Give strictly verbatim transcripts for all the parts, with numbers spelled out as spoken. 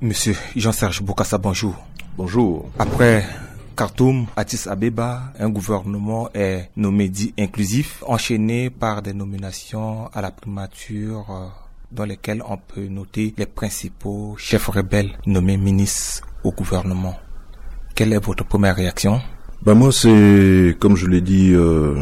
Monsieur Jean-Serge Bokassa, bonjour. Bonjour. Après Khartoum, Addis Abeba, un gouvernement est nommé dit inclusif, enchaîné par des nominations à la primature euh, dans lesquelles on peut noter les principaux chefs rebelles nommés ministres au gouvernement. Quelle est votre première réaction? Ben moi, c'est, comme je l'ai dit euh,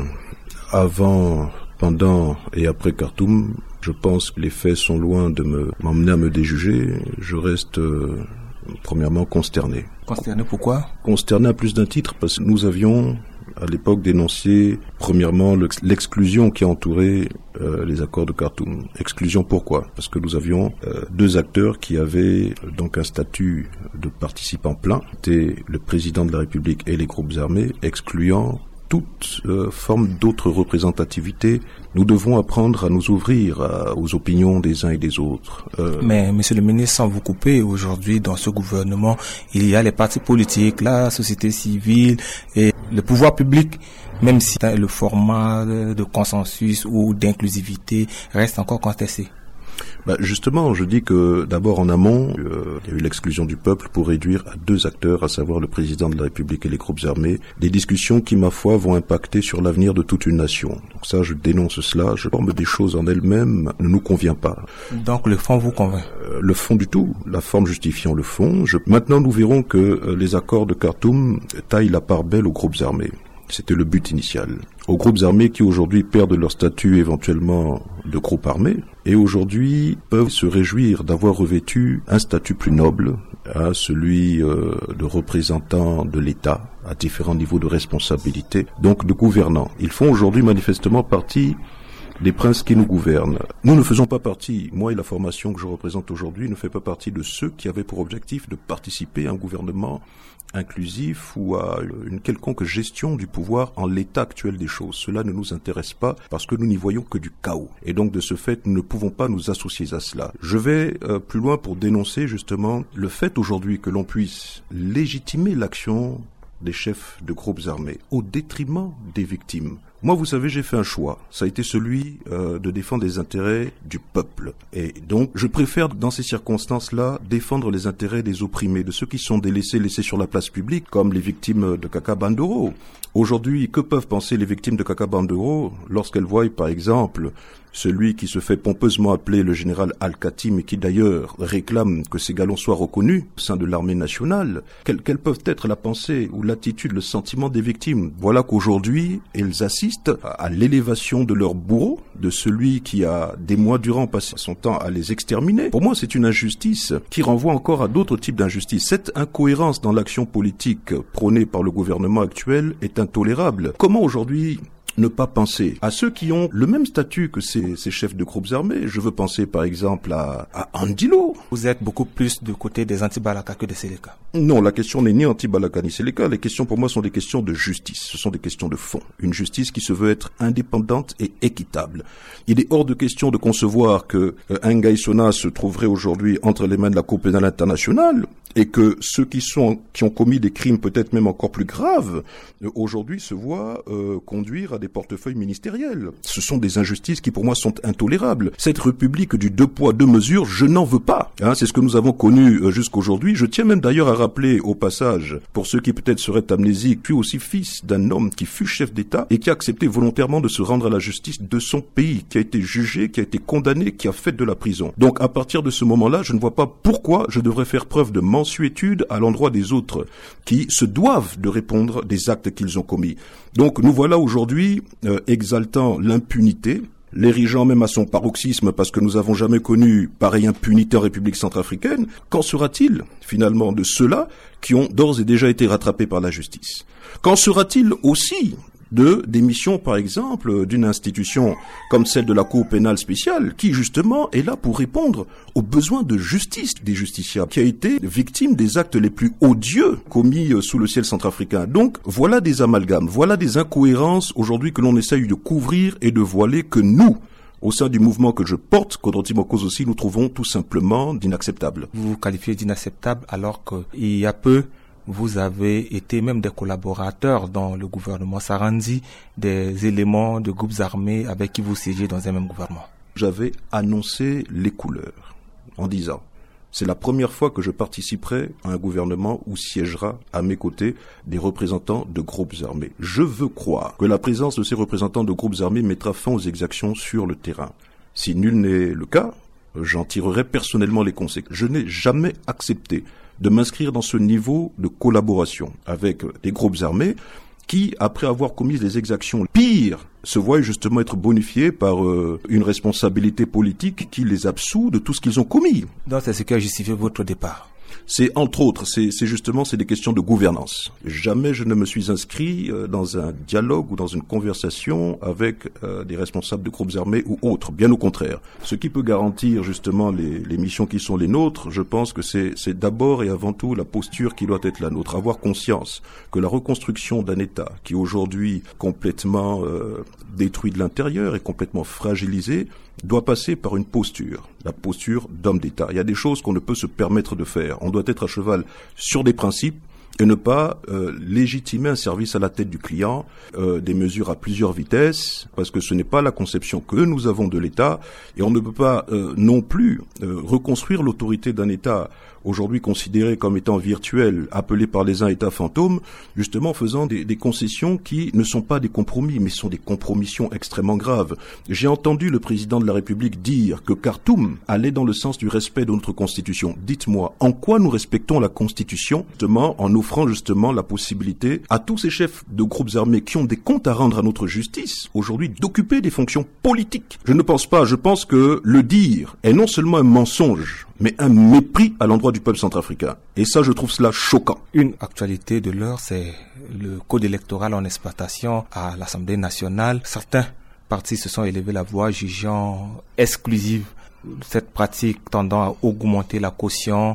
avant, pendant et après Khartoum, je pense que les faits sont loin de me, m'emmener à me déjuger. Je reste euh, premièrement consterné. Consterné pourquoi? Consterné à plus d'un titre, parce que nous avions à l'époque dénoncé premièrement l'exclusion qui a entouré euh, les accords de Khartoum. Exclusion pourquoi? Parce que nous avions euh, deux acteurs qui avaient euh, donc un statut de participant plein. C'était le président de la République et les groupes armés, excluant toute euh, forme d'autre représentativité. Nous devons apprendre à nous ouvrir à, aux opinions des uns et des autres. Euh... Mais, monsieur le ministre, sans vous couper, aujourd'hui, dans ce gouvernement, il y a les partis politiques, la société civile et le pouvoir public, même si le format de consensus ou d'inclusivité reste encore contesté. Bah justement, je dis que d'abord en amont, euh, il y a eu l'exclusion du peuple pour réduire à deux acteurs, à savoir le président de la République et les groupes armés, des discussions qui, ma foi, vont impacter sur l'avenir de toute une nation. Donc ça, je dénonce cela. Je forme des choses en elles-mêmes ne nous convient pas. Donc le fond vous convainc? euh, Le fond du tout, la forme justifiant le fond. Je... Maintenant, nous verrons que euh, les accords de Khartoum taillent la part belle aux groupes armés. C'était le but initial. Aux groupes armés qui aujourd'hui perdent leur statut éventuellement de groupe armé et aujourd'hui peuvent se réjouir d'avoir revêtu un statut plus noble, hein, celui euh, de représentant de l'État à différents niveaux de responsabilité, donc de gouvernants. Ils font aujourd'hui manifestement partie des princes qui nous gouvernent. Nous ne faisons pas partie, moi et la formation que je représente aujourd'hui, ne fait pas partie de ceux qui avaient pour objectif de participer à un gouvernement inclusif ou à une quelconque gestion du pouvoir en l'état actuel des choses. Cela ne nous intéresse pas parce que nous n'y voyons que du chaos. Et donc de ce fait, nous ne pouvons pas nous associer à cela. Je vais euh, plus loin pour dénoncer justement le fait aujourd'hui que l'on puisse légitimer l'action des chefs de groupes armés au détriment des victimes. Moi, vous savez, j'ai fait un choix. Ça a été celui euh, de défendre les intérêts du peuple. Et donc, je préfère, dans ces circonstances-là, défendre les intérêts des opprimés, de ceux qui sont délaissés, laissés sur la place publique, comme les victimes de Kaka Bandoro. Aujourd'hui, que peuvent penser les victimes de Kaka Bandoro lorsqu'elles voient, par exemple, celui qui se fait pompeusement appeler le général Al-Khatim et qui d'ailleurs réclame que ses galons soient reconnus au sein de l'armée nationale, quelles, quelles peuvent être la pensée ou l'attitude, le sentiment des victimes? Voilà qu'aujourd'hui, elles assistent à l'élévation de leur bourreau, de celui qui a des mois durant passé son temps à les exterminer. Pour moi, c'est une injustice qui renvoie encore à d'autres types d'injustices. Cette incohérence dans l'action politique prônée par le gouvernement actuel est intolérable. Comment aujourd'hui ne pas penser à ceux qui ont le même statut que ces, ces chefs de groupes armés? Je veux penser par exemple à, à Andilo. Vous êtes beaucoup plus du côté des anti-Balaka que des Séléka. Non, la question n'est ni anti-Balaka ni Séléka. Les questions pour moi sont des questions de justice. Ce sont des questions de fond. Une justice qui se veut être indépendante et équitable. Il est hors de question de concevoir que euh, Ngaï Sona se trouverait aujourd'hui entre les mains de la Cour pénale internationale et que ceux qui sont qui ont commis des crimes peut-être même encore plus graves euh, aujourd'hui se voient euh, conduire à des portefeuilles ministériels. Ce sont des injustices qui pour moi sont intolérables. Cette république du deux poids deux mesures, je n'en veux pas. Hein, c'est ce que nous avons connu euh, jusqu'aujourd'hui. Je tiens même d'ailleurs à rappeler au passage, pour ceux qui peut-être seraient amnésiques, puis aussi fils d'un homme qui fut chef d'État et qui a accepté volontairement de se rendre à la justice de son pays, qui a été jugé, qui a été condamné, qui a fait de la prison. Donc à partir de ce moment-là, je ne vois pas pourquoi je devrais faire preuve de mansuétude à l'endroit des autres qui se doivent de répondre des actes qu'ils ont commis. Donc nous voilà aujourd'hui euh, exaltant l'impunité, l'érigeant même à son paroxysme parce que nous n'avons jamais connu pareille impunité en République centrafricaine. Qu'en sera-t-il finalement de ceux-là qui ont d'ores et déjà été rattrapés par la justice? Qu'en sera-t-il aussi de démission, par exemple, d'une institution comme celle de la Cour pénale spéciale, qui justement est là pour répondre aux besoins de justice des justiciables, qui a été victime des actes les plus odieux commis sous le ciel centrafricain. Donc, voilà des amalgames, voilà des incohérences aujourd'hui que l'on essaye de couvrir et de voiler, que nous, au sein du mouvement que je porte, Kodro Timokos aussi, nous trouvons tout simplement d'inacceptable. Vous vous qualifiez d'inacceptable alors qu'il y a peu, vous avez été même des collaborateurs dans le gouvernement Sarandi, des éléments de groupes armés avec qui vous siégez dans un même gouvernement. J'avais annoncé les couleurs en disant C'est la première fois que je participerai à un gouvernement où siégera à mes côtés des représentants de groupes armés. Je veux croire que la présence de ces représentants de groupes armés mettra fin aux exactions sur le terrain. Si nul n'est le cas, j'en tirerai personnellement les conséquences. Je n'ai jamais accepté de m'inscrire dans ce niveau de collaboration avec des groupes armés qui, après avoir commis des exactions pires, se voient justement être bonifiés par euh, une responsabilité politique qui les absout de tout ce qu'ils ont commis. Donc c'est ce qui a justifié votre départ. C'est entre autres, c'est, c'est justement, c'est des questions de gouvernance. Jamais je ne me suis inscrit euh, dans un dialogue ou dans une conversation avec euh, des responsables de groupes armés ou autres. Bien au contraire. Ce qui peut garantir justement les, les missions qui sont les nôtres, je pense que c'est, c'est d'abord et avant tout la posture qui doit être la nôtre. Avoir conscience que la reconstruction d'un État qui est aujourd'hui complètement euh, détruit de l'intérieur et complètement fragilisé doit passer par une posture, la posture d'homme d'État. Il y a des choses qu'on ne peut se permettre de faire. On doit être à cheval sur des principes et ne pas euh, légitimer un service à la tête du client, euh, des mesures à plusieurs vitesses, parce que ce n'est pas la conception que nous avons de l'État, et on ne peut pas euh, non plus euh, reconstruire l'autorité d'un État aujourd'hui considéré comme étant virtuel, appelé par les uns État fantôme, justement faisant des, des concessions qui ne sont pas des compromis, mais sont des compromissions extrêmement graves. J'ai entendu le président de la République dire que Khartoum allait dans le sens du respect de notre Constitution. Dites-moi, en quoi nous respectons la Constitution, justement en offrant justement la possibilité à tous ces chefs de groupes armés qui ont des comptes à rendre à notre justice, aujourd'hui, d'occuper des fonctions politiques. Je ne pense pas, je pense que le dire est non seulement un mensonge, mais un mépris à l'endroit du peuple centrafricain. Et ça, je trouve cela choquant. Une actualité de l'heure, c'est le code électoral en exploitation à l'Assemblée nationale. Certains partis se sont élevés la voix, jugeant exclusive cette pratique tendant à augmenter la caution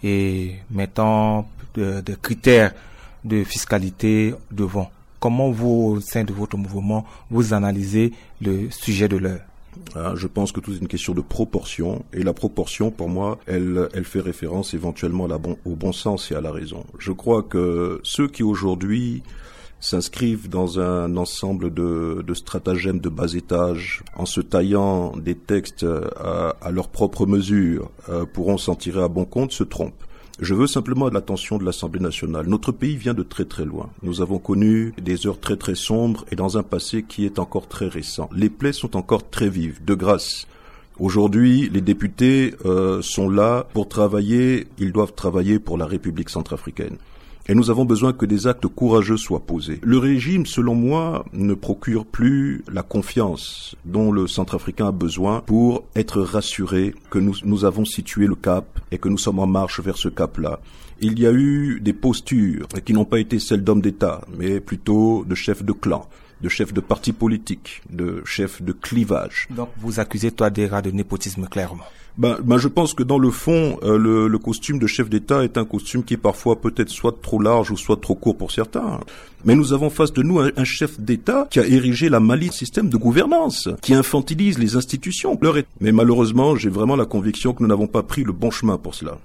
et mettant des de critères de fiscalité devant. Comment vous, au sein de votre mouvement, vous analysez le sujet de l'heure? Je pense que tout est une question de proportion, et la proportion, pour moi, elle, elle fait référence éventuellement à la bon, au bon sens et à la raison. Je crois que ceux qui aujourd'hui s'inscrivent dans un ensemble de, de stratagèmes de bas étage, en se taillant des textes à, à leur propre mesure, euh, pourront s'en tirer à bon compte, se trompent. Je veux simplement l'attention de l'Assemblée nationale. Notre pays vient de très très loin. Nous avons connu des heures très très sombres et dans un passé qui est encore très récent. Les plaies sont encore très vives. De grâce, aujourd'hui, les députés euh, sont là pour travailler. Ils doivent travailler pour la République centrafricaine. Et nous avons besoin que des actes courageux soient posés. Le régime, selon moi, ne procure plus la confiance dont le Centrafricain a besoin pour être rassuré que nous, nous avons situé le cap et que nous sommes en marche vers ce cap-là. Il y a eu des postures qui n'ont pas été celles d'hommes d'État, mais plutôt de chefs de clan, de chefs de partis politiques, de chefs de clivage. Donc vous accusez Touadéra de népotisme clairement. Ben, ben je pense que dans le fond, euh, le, le costume de chef d'État est un costume qui est parfois peut-être soit trop large ou soit trop court pour certains. Mais nous avons face de nous un, un chef d'État qui a érigé la Mali système de gouvernance, qui infantilise les institutions. Mais malheureusement, j'ai vraiment la conviction que nous n'avons pas pris le bon chemin pour cela.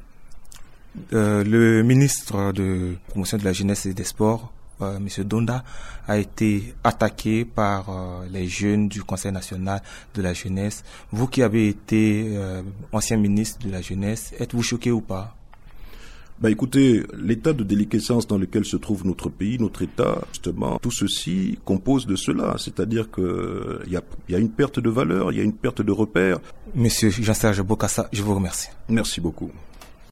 Euh, le ministre de promotion de la jeunesse et des sports, Euh, Monsieur Donda, a été attaqué par euh, les jeunes du Conseil national de la jeunesse. Vous qui avez été euh, ancien ministre de la jeunesse, êtes-vous choqué ou pas? Ben écoutez, l'état de déliquescence dans lequel se trouve notre pays, notre État, justement, tout ceci compose de cela. C'est-à-dire que il y a, y a une perte de valeur, il y a une perte de repères. Monsieur Jean-Serge Bokassa, je vous remercie. Merci beaucoup.